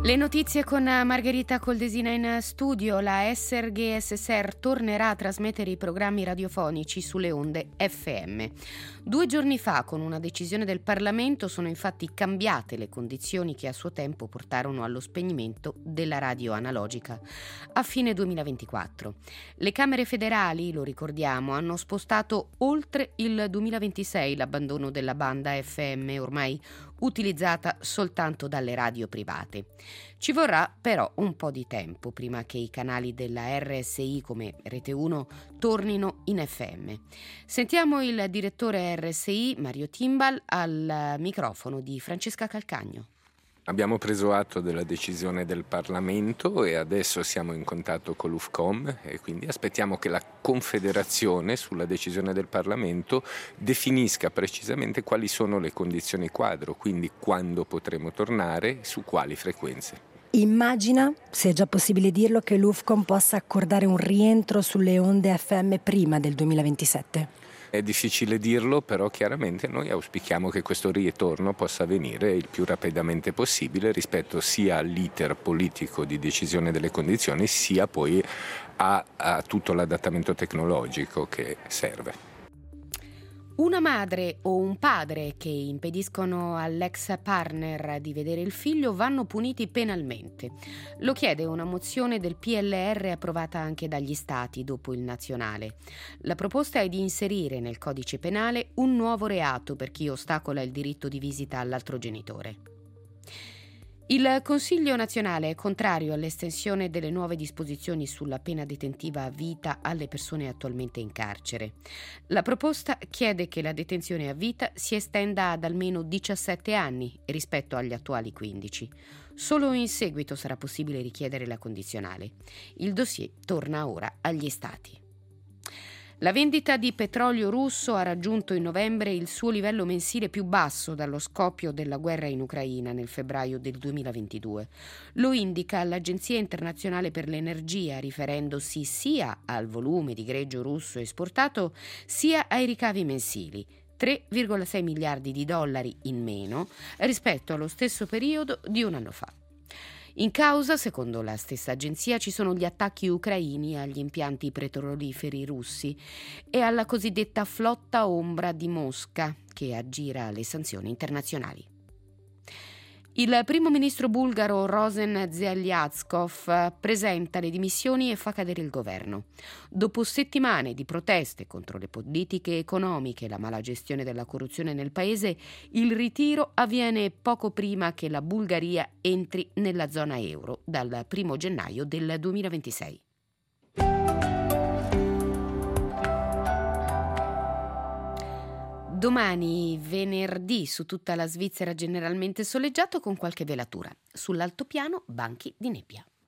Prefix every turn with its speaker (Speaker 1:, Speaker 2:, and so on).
Speaker 1: Le notizie con Margherita Coldesina in studio. La SRG-SSR tornerà a trasmettere i programmi radiofonici sulle onde FM. 2 giorni fa, con una decisione del Parlamento, sono infatti cambiate le condizioni che a suo tempo portarono allo spegnimento della radio analogica a fine 2024. Le Camere federali, lo ricordiamo, hanno spostato oltre il 2026 l'abbandono della banda FM, ormai utilizzata soltanto dalle radio private. Ci vorrà però un po' di tempo prima che i canali della RSI come Rete 1 tornino in FM. Sentiamo il direttore RSI Mario Timbal al microfono di Francesca Calcagno.
Speaker 2: Abbiamo preso atto della decisione del Parlamento e adesso siamo in contatto con l'UFCOM e quindi aspettiamo che la Confederazione, sulla decisione del Parlamento, definisca precisamente quali sono le condizioni quadro, quindi quando potremo tornare, su quali frequenze.
Speaker 3: Immagina, se è già possibile dirlo, che l'UFCOM possa accordare un rientro sulle onde FM prima del 2027.
Speaker 2: È difficile dirlo, però chiaramente noi auspichiamo che questo ritorno possa avvenire il più rapidamente possibile rispetto sia all'iter politico di decisione delle condizioni, sia poi a tutto l'adattamento tecnologico che serve.
Speaker 1: Una madre o un padre che impediscono all'ex partner di vedere il figlio vanno puniti penalmente. Lo chiede una mozione del PLR approvata anche dagli Stati dopo il nazionale. La proposta è di inserire nel codice penale un nuovo reato per chi ostacola il diritto di visita all'altro genitore. Il Consiglio nazionale è contrario all'estensione delle nuove disposizioni sulla pena detentiva a vita alle persone attualmente in carcere. La proposta chiede che la detenzione a vita si estenda ad almeno 17 anni rispetto agli attuali 15. Solo in seguito sarà possibile richiedere la condizionale. Il dossier torna ora agli Stati. La vendita di petrolio russo ha raggiunto in novembre il suo livello mensile più basso dallo scoppio della guerra in Ucraina nel febbraio del 2022. Lo indica l'Agenzia internazionale per l'energia, riferendosi sia al volume di greggio russo esportato sia ai ricavi mensili. 3,6 miliardi di dollari in meno rispetto allo stesso periodo di un anno fa. In causa, secondo la stessa agenzia, ci sono gli attacchi ucraini agli impianti petroliferi russi e alla cosiddetta flotta ombra di Mosca, che aggira le sanzioni internazionali. Il primo ministro bulgaro Rosen Zeljazkov presenta le dimissioni e fa cadere il governo. Dopo settimane di proteste contro le politiche economiche e la mala gestione della corruzione nel paese, il ritiro avviene poco prima che la Bulgaria entri nella zona euro dal 1 gennaio del 2026. Domani, venerdì, su tutta la Svizzera generalmente soleggiato con qualche velatura. Sull'altopiano banchi di nebbia.